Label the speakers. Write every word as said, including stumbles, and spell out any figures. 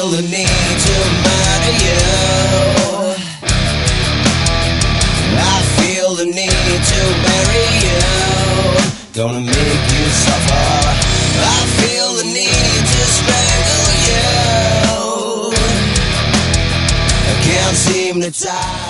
Speaker 1: feel the need to murder you. I feel the need to bury you. Gonna make you suffer. I feel the need to strangle you. I can't seem to tie